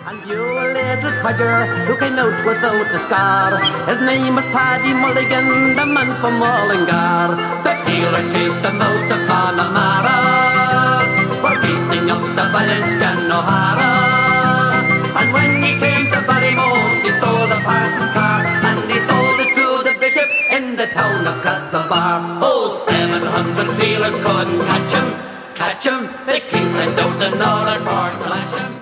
And you a little codger who came out without a scar. His name was Paddy Mulligan, the man from Mullingar. The Peelers chased him out of Connemara for beating up the valiant Scan O'Hara. And when he came to Ballymote, he stole the parson's car, and he sold it to the bishop in the town of Castlebar. Oh, 700 Peelers couldn't catch him. The king sent out the Northern for to lash him.